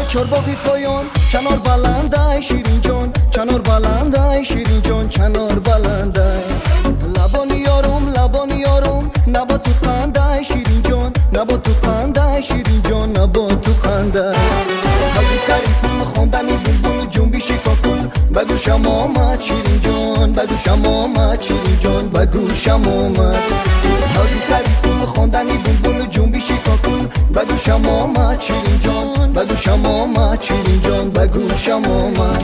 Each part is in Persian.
چارباغی پایان کنار بلنده شیرین جان، کنار بلنده شیرین جان، کنار بلنده لبانی یارم لبانی یارم نبا تو خنده شیرین جان، نبا تو خنده شیرین جان، نبا تو خنده حاجی سری پول خوندنی بلبل جنبیشی کاکل بگو شم آمد شیرین جان، بگو شم آمد شیرین جان، بگو شم آمد حاجی سری پول خوندنی بلبل جنبیشی کاکل بگو شم آمد شیرین جان، بگو شم آمد شیرین جان، بگو شم آمد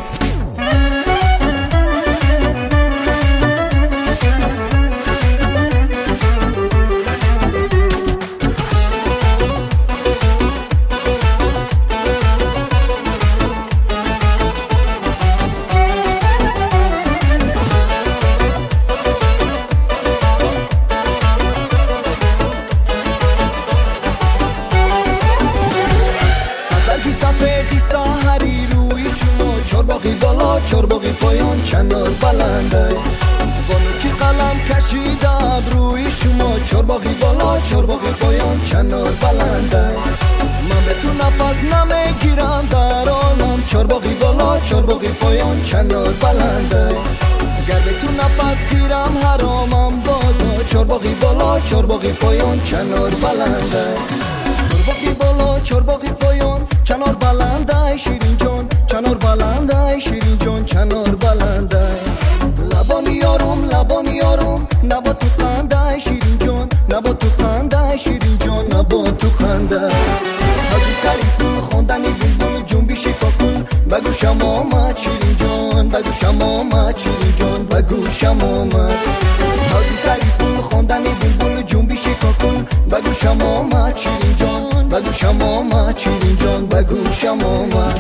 سحری روی شما چارباغی بالا چارباغی پایان کنار بلنده بالو کی قلم کشیدم روی شما چارباغی بالا چارباغی پایان کنار بلنده من به تو نفس نمیگیرم در عالم چارباغی بالا چارباغی پایان کنار بلنده گر به تو نفس گیرم حرامم بادا چارباغی بالا چارباغی پایان کنار بلنده چارباغی بالا چارباغی پایان کنار بلنده شیرین جان، کنار بلنده شیرین جان، کنار بلنده لبانی یارم لبانی یارم نبا تو خنده شیرین جان، نبا تو خنده شیرین جان، نبا تو خنده حاجی سری پول خوندنی بلبل جنبیشی کاکل بگو شم آمد شیرین جان، بگو شم آمد شیرین جان، بگو شم آمد حاجی سری پول خوندنی بلبل جنبیشی کاکل بگو شم آمد شیرین جان، بگو شم آمد شیرین جان، بگو شم آمد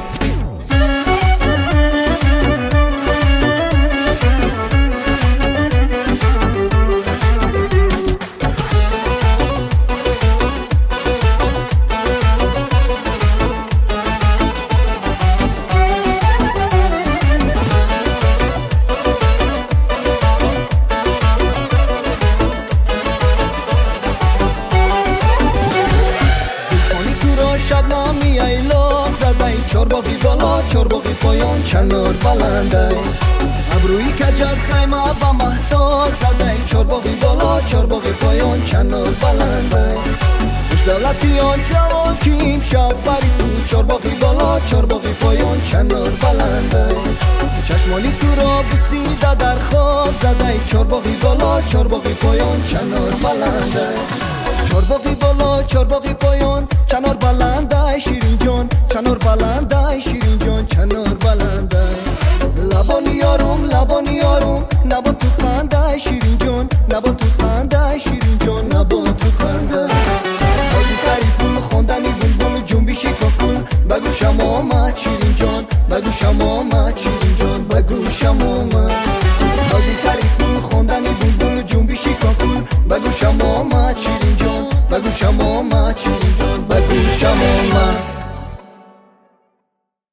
شبنمی ایلاق زده چارباغی بالا چارباغی پایان کنار بلنده ابرویی کجر خیمه و محتاب زده چارباغی بالا چارباغی پایان کنار بلنده خوش دولتیان جوان کیم شب بری تو چارباغی بالا چارباغی پایان کنار بلنده چشمانی تو را بوسیده در خواب زده چارباغی بالا چارباغی پایان کنار بلنده چارباغی بالا چارباغی پایان کنار بلنده شیرین جان، کنار بلنده شیرین جان، کنار بلنده لبانی یارم لبانی یارم نبا تو خنده شیرین جان، نبا تو خنده شیرین جان، نبا تو خنده حاجی سری پول خوندنی بلبل جنبیشی کاکل بگو شم آمد شیرین جان، بگو شم آمد شیرین جان، بگو شم آمد حاجی سری پول خوندنی بلبل جنبیشی کاکل بگو شم آمد شیرین جان، بگو شم آمد شیرین جان، بگو شم آمد